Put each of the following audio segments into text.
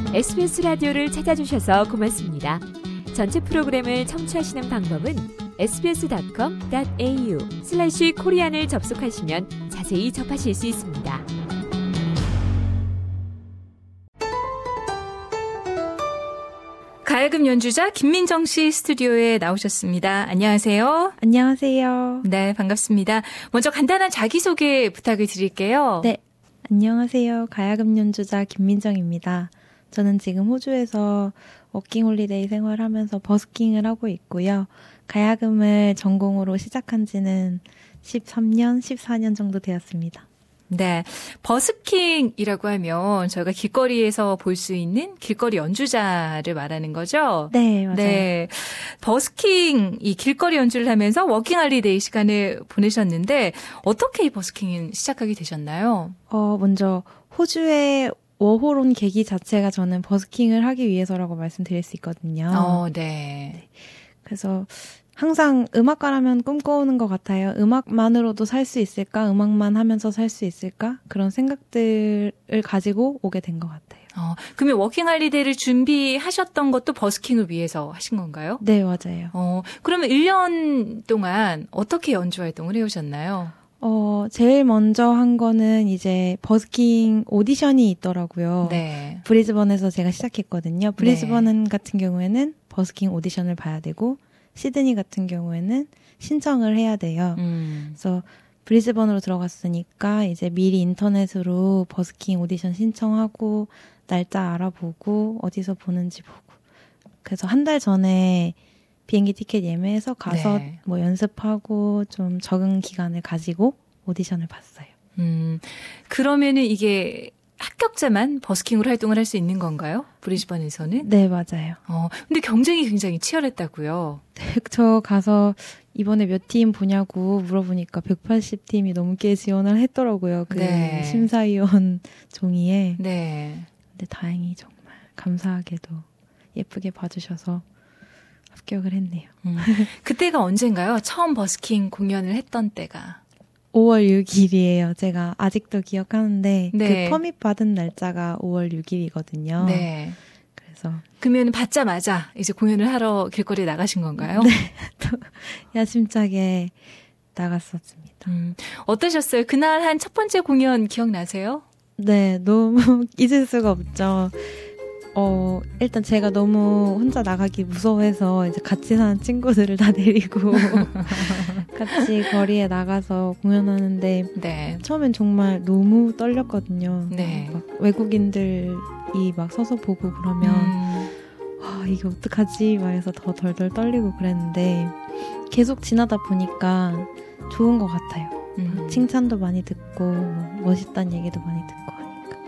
SBS 라디오를 찾아주셔서 고맙습니다. 전체 프로그램을 청취하시는 방법은 sbs.com.au/korean을 접속하시면 자세히 접하실 수 있습니다. 가야금 연주자 김민정 씨 스튜디오에 나오셨습니다. 안녕하세요. 안녕하세요. 네, 반갑습니다. 먼저 간단한 자기소개 부탁을 드릴게요. 네, 안녕하세요. 가야금 연주자 김민정입니다. 저는 지금 호주에서 워킹홀리데이 생활하면서 버스킹을 하고 있고요. 가야금을 전공으로 시작한 지는 13년, 14년 정도 되었습니다. 네, 버스킹이라고 하면 저희가 길거리에서 볼 수 있는 길거리 연주자를 말하는 거죠? 네, 맞아요. 네, 버스킹, 이 길거리 연주를 하면서 워킹홀리데이 시간을 보내셨는데 어떻게 이 버스킹을 시작하게 되셨나요? 먼저 호주에 워홀 온 계기 자체가 저는 버스킹을 하기 위해서라고 말씀드릴 수 있거든요. 네. 그래서 항상 음악가라면 꿈꿔오는 것 같아요. 음악만으로도 살 수 있을까? 음악만 하면서 살 수 있을까? 그런 생각들을 가지고 오게 된 것 같아요. 그러면 워킹홀리데이를 준비하셨던 것도 버스킹을 위해서 하신 건가요? 네, 맞아요. 그러면 1년 동안 어떻게 연주 활동을 해오셨나요? 제일 먼저 한 거는 이제 버스킹 오디션이 있더라고요. 네. 브리즈번에서 제가 시작했거든요. 브리즈번 같은 경우에는 버스킹 오디션을 봐야 되고, 시드니 같은 경우에는 신청을 해야 돼요. 그래서 브리즈번으로 들어갔으니까 이제 미리 인터넷으로 버스킹 오디션 신청하고, 날짜 알아보고, 어디서 보는지 보고. 그래서 한 달 전에 비행기 티켓 예매해서 가서 네. 뭐 연습하고 좀 적응 기간을 가지고 오디션을 봤어요. 그러면은 이게 합격자만 버스킹으로 활동을 할 수 있는 건가요? 브리즈번에서는? 네, 맞아요. 근데 경쟁이 굉장히 치열했다고요? 네, 저 가서 이번에 몇 팀 보냐고 물어보니까 180팀이 넘게 지원을 했더라고요. 그 네. 심사위원 종이에. 네. 근데 다행히 정말 감사하게도 예쁘게 봐주셔서 합격을 했네요. 그때가 언젠가요? 처음 버스킹 공연을 했던 때가. 5월 6일이에요. 제가 아직도 기억하는데 네. 그 퍼밋 받은 날짜가 5월 6일이거든요. 네. 그래서 그러면 받자마자 이제 공연을 하러 길거리에 나가신 건가요? 네. 또 야심차게 나갔었습니다. 어떠셨어요? 그날 한 첫 번째 공연 기억나세요? 네, 너무 잊을 수가 없죠. 일단 제가 너무 혼자 나가기 무서워해서 이제 같이 사는 친구들을 다 데리고 같이 거리에 나가서 공연하는데 네. 처음엔 정말 너무 떨렸거든요. 네. 막 외국인들이 막 서서 보고 그러면 와, 이게 어떡하지? 막 해서 더 덜덜 떨리고 그랬는데 계속 지나다 보니까 좋은 것 같아요. 칭찬도 많이 듣고 멋있다는 얘기도 많이 듣고 하니까.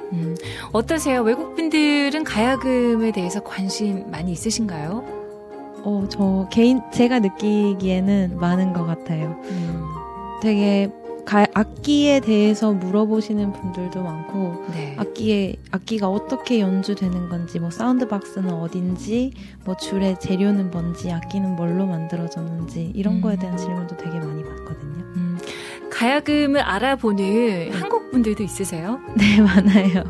어떠세요? 외국분들은 가야금에 대해서 관심 많이 있으신가요? 제가 느끼기에는 많은 것 같아요. 되게 악기에 대해서 물어보시는 분들도 많고, 네. 악기가 어떻게 연주되는 건지, 뭐 사운드 박스는 어딘지, 뭐 줄의 재료는 뭔지, 악기는 뭘로 만들어졌는지 이런 거에 대한 질문도 되게 많이 받거든요. 가야금을 알아보는 한국 분들도 있으세요? 네, 많아요.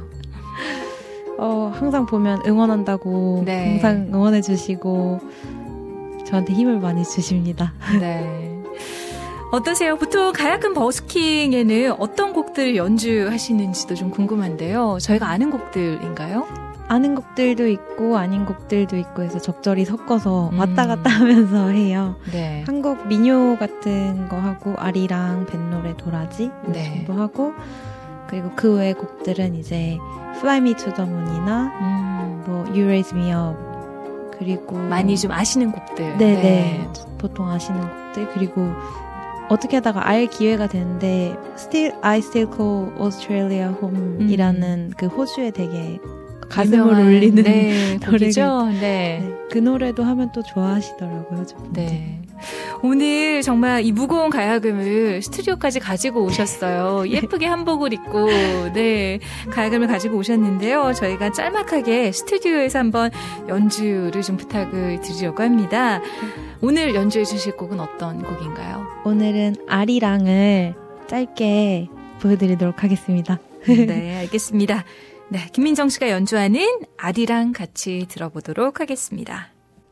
항상 보면 응원한다고 네. 항상 응원해 주시고 저한테 힘을 많이 주십니다. 네. 어떠세요? 보통 가야금 버스킹에는 어떤 곡들을 연주하시는지도 좀 궁금한데요. 저희가 아는 곡들인가요? 아는 곡들도 있고 아닌 곡들도 있고 해서 적절히 섞어서 왔다 갔다 하면서 해요. 네. 한국 민요 같은 거 하고 아리랑, 뱃노래, 도라지 네. 정도 하고 그리고 그 외의 곡들은 이제 Fly Me to the Moon이나 뭐 You Raise Me Up 그리고 많이 좀 아시는 곡들. 네네. 네. 보통 아시는 곡들 그리고 어떻게 하다가 알 기회가 되는데 I Still Call Australia Home이라는 그 호주에 되게 가슴을 울리는 네, 곡이죠. 네. 네. 그 노래도 하면 또 좋아하시더라고요. 네. 오늘 정말 이 무거운 가야금을 스튜디오까지 가지고 오셨어요. 예쁘게 한복을 입고 네 가야금을 가지고 오셨는데요. 저희가 짤막하게 스튜디오에서 한번 연주를 좀 부탁을 드리려고 합니다. 오늘 연주해 주실 곡은 어떤 곡인가요? 오늘은 아리랑을 짧게 보여드리도록 하겠습니다. 네, 알겠습니다. 네, 김민정 씨가 연주하는 아리랑 같이 들어보도록 하겠습니다.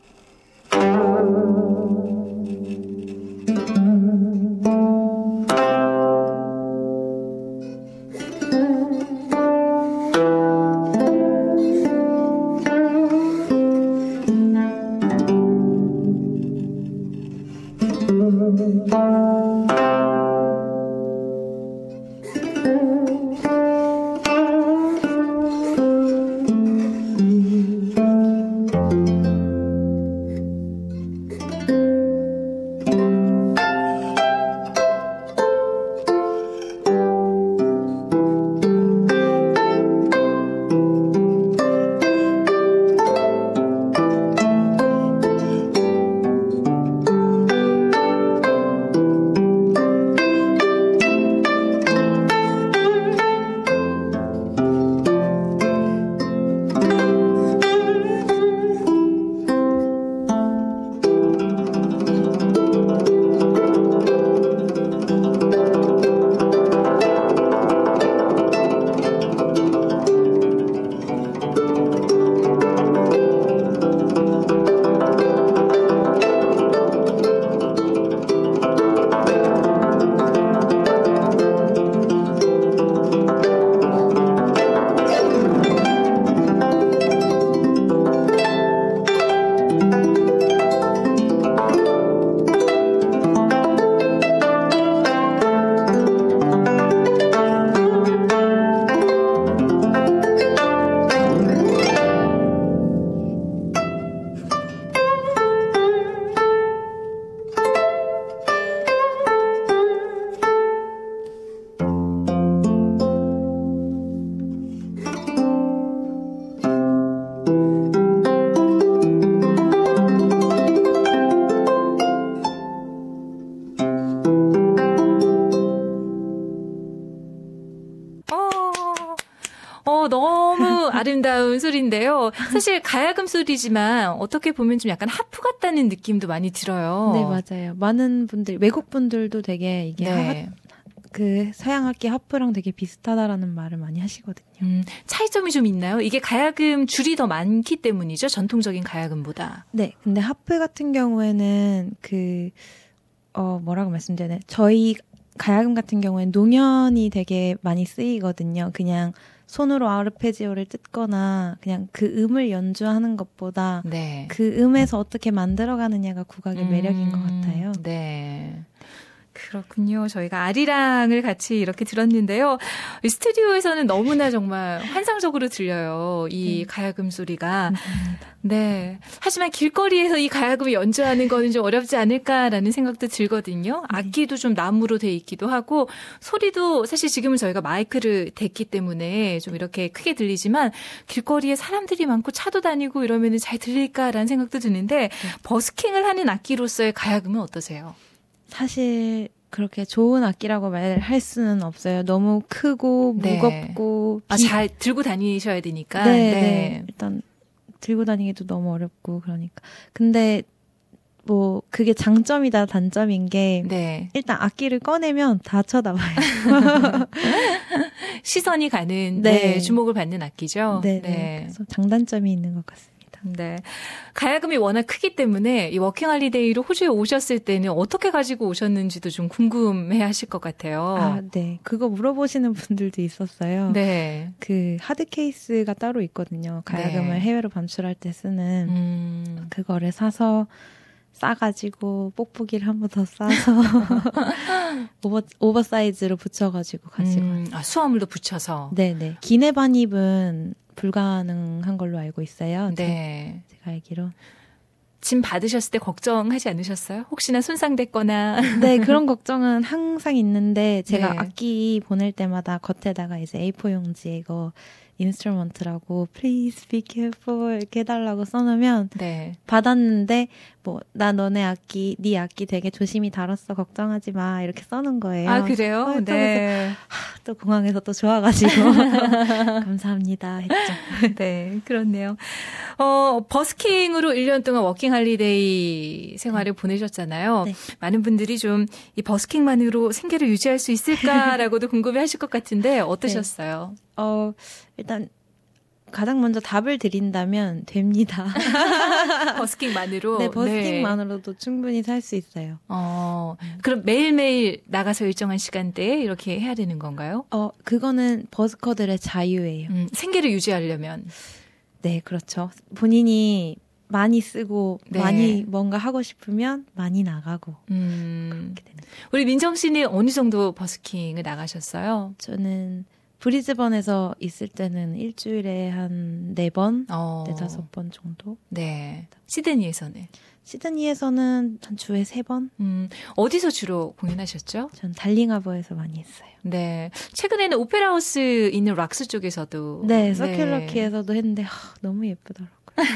너무 아름다운 소리인데요. 사실 가야금 소리지만 어떻게 보면 좀 약간 하프 같다는 느낌도 많이 들어요. 네, 맞아요. 많은 분들, 외국 분들도 되게 이게 그 서양 악기 하프랑 되게 비슷하다라는 말을 많이 하시거든요. 차이점이 좀 있나요? 이게 가야금 줄이 더 많기 때문이죠? 전통적인 가야금보다. 네, 근데 하프 같은 경우에는 뭐라고 말씀드려야 되나? 저희 가야금 같은 경우에는 노년이 되게 많이 쓰이거든요. 그냥 손으로 아르페지오를 뜯거나 그냥 그 음을 연주하는 것보다 그 음에서 어떻게 만들어가느냐가 국악의 매력인 것 같아요. 네. 그렇군요. 저희가 아리랑을 같이 이렇게 들었는데요. 스튜디오에서는 너무나 정말 환상적으로 들려요. 이 가야금 소리가. 네. 하지만 길거리에서 이 가야금을 연주하는 거는 좀 어렵지 않을까라는 생각도 들거든요. 악기도 좀 나무로 돼 있기도 하고 소리도 사실 지금은 저희가 마이크를 댔기 때문에 좀 이렇게 크게 들리지만 길거리에 사람들이 많고 차도 다니고 이러면 잘 들릴까라는 생각도 드는데 버스킹을 하는 악기로서의 가야금은 어떠세요? 사실 그렇게 좋은 악기라고 말할 수는 없어요. 너무 크고 무겁고 잘 들고 다니셔야 되니까. 네. 일단 들고 다니기도 너무 어렵고 그러니까. 근데 뭐 그게 장점이다 단점인 게 일단 악기를 꺼내면 다 쳐다봐요. 시선이 가는 주목을 받는 악기죠. 네. 그래서 장단점이 있는 것 같습니다. 네. 가야금이 워낙 크기 때문에 이 워킹 할리데이로 호주에 오셨을 때는 어떻게 가지고 오셨는지도 좀 궁금해 하실 것 같아요. 네. 그거 물어보시는 분들도 있었어요. 네. 그 하드 케이스가 따로 있거든요. 가야금을 해외로 반출할 때 쓰는 그거를 사서 싸가지고 뽁뽁이를 한 번 더 싸서 오버사이즈로 붙여가지고 가지고 수화물도 붙여서. 네네. 기내 반입은 불가능한 걸로 알고 있어요. 네. 제가 알기로. 짐 받으셨을 때 걱정하지 않으셨어요? 혹시나 손상됐거나. 네, 그런 걱정은 항상 있는데 제가 악기 보낼 때마다 겉에다가 이제 A4 용지에 이거 인스트루먼트라고 please be careful 이렇게 해달라고 써놓으면 받았는데 뭐 나 너네 악기 네 악기 되게 조심히 다뤘어 걱정하지 마 이렇게 써놓은 거예요. 아 그래요? 네. 또 공항에서 또 좋아가지고 감사합니다 했죠. 네, 그렇네요. 버스킹으로 1년 동안 워킹 할리데이 생활을 보내셨잖아요. 네. 많은 분들이 좀 이 버스킹만으로 생계를 유지할 수 있을까라고도 궁금해하실 것 같은데 어떠셨어요? 일단 가장 먼저 답을 드린다면 됩니다. 버스킹만으로? 네, 버스킹만으로도 충분히 살 수 있어요. 그럼 매일매일 나가서 일정한 시간대에 이렇게 해야 되는 건가요? 그거는 버스커들의 자유예요. 생계를 유지하려면? 네, 그렇죠. 본인이 많이 쓰고 네. 많이 뭔가 하고 싶으면 많이 나가고 그렇게 되는 거예요. 우리 민정 씨는 어느 정도 버스킹을 나가셨어요? 저는 브리즈번에서 있을 때는 일주일에 한 4번, 4-5번 정도. 네. 시드니에서는? 시드니에서는 한 주에 3번. 어디서 주로 공연하셨죠? 전 달링하버에서 많이 했어요. 네. 최근에는 오페라 하우스 있는 락스 쪽에서도. 네, 서큘러키에서도 했는데 너무 예쁘더라고요.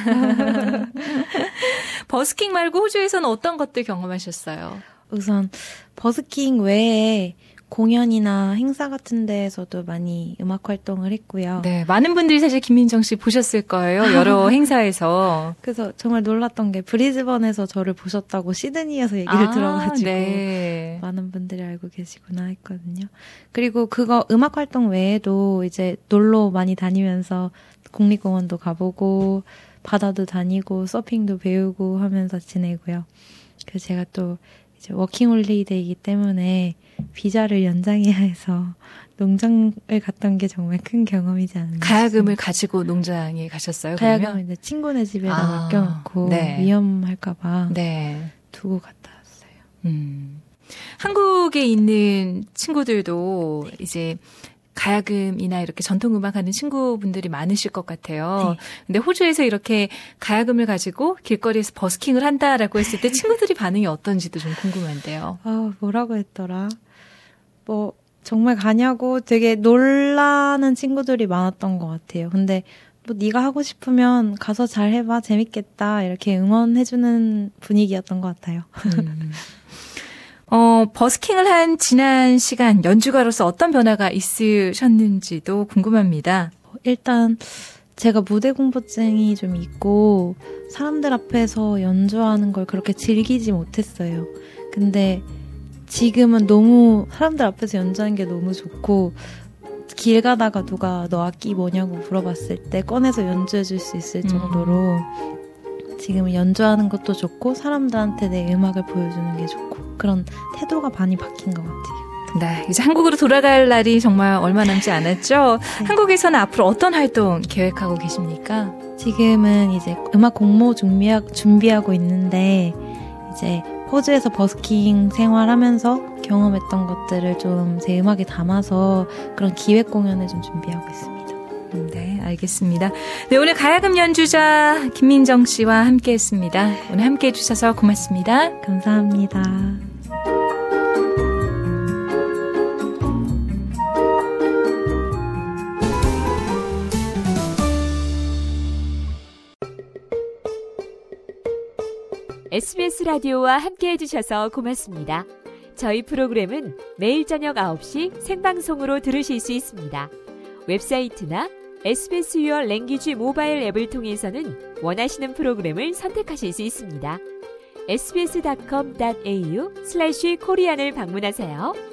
버스킹 말고 호주에서는 어떤 것들 경험하셨어요? 우선 버스킹 외에 공연이나 행사 같은 데에서도 많이 음악 활동을 했고요. 네, 많은 분들이 사실 김민정 씨 보셨을 거예요. 여러 행사에서. 그래서 정말 놀랐던 게 브리즈번에서 저를 보셨다고 시드니에서 얘기를 들어가지고 네. 많은 분들이 알고 계시구나 했거든요. 그리고 그거 음악 활동 외에도 이제 놀러 많이 다니면서 국립공원도 가보고 바다도 다니고 서핑도 배우고 하면서 지내고요. 그래서 제가 또 이제 워킹홀리데이이기 때문에 비자를 연장해야 해서 농장을 갔던 게 정말 큰 경험이지 않나. 가야금을 가지고 농장에 가셨어요? 가야금을 이제 친구네 집에다 맡겨놓고 네. 위험할까봐 네. 두고 갔다 왔어요. 한국에 있는 친구들도 이제 가야금이나 이렇게 전통음악 하는 친구분들이 많으실 것 같아요. 네. 근데 호주에서 이렇게 가야금을 가지고 길거리에서 버스킹을 한다라고 했을 때 친구들이 반응이 어떤지도 좀 궁금한데요. 뭐라고 했더라? 정말 가냐고 되게 놀라는 친구들이 많았던 것 같아요. 근데 네가 하고 싶으면 가서 잘 해봐. 재밌겠다. 이렇게 응원해주는 분위기였던 것 같아요. 버스킹을 한 지난 시간 연주가로서 어떤 변화가 있으셨는지도 궁금합니다. 일단 제가 무대 공포증이 좀 있고 사람들 앞에서 연주하는 걸 그렇게 즐기지 못했어요. 근데 지금은 너무 사람들 앞에서 연주하는 게 너무 좋고 길 가다가 누가 너 악기 뭐냐고 물어봤을 때 꺼내서 연주해 줄 수 있을 정도로 지금은 연주하는 것도 좋고 사람들한테 내 음악을 보여주는 게 좋고 그런 태도가 많이 바뀐 것 같아요. 네, 이제 한국으로 돌아갈 날이 정말 얼마 남지 않았죠? 네. 한국에서는 앞으로 어떤 활동 계획하고 계십니까? 지금은 이제 음악 공모 준비하고 있는데 이제 호주에서 버스킹 생활하면서 경험했던 것들을 좀 제 음악에 담아서 그런 기획 공연을 좀 준비하고 있습니다. 네, 알겠습니다. 네, 오늘 가야금 연주자 김민정 씨와 함께했습니다. 오늘 함께해 주셔서 고맙습니다. 감사합니다. SBS 라디오와 함께해 주셔서 고맙습니다. 저희 프로그램은 매일 저녁 9시 생방송으로 들으실 수 있습니다. 웹사이트나 SBS Your Language 모바일 앱을 통해서는 원하시는 프로그램을 선택하실 수 있습니다. sbs.com.au/korean을 방문하세요.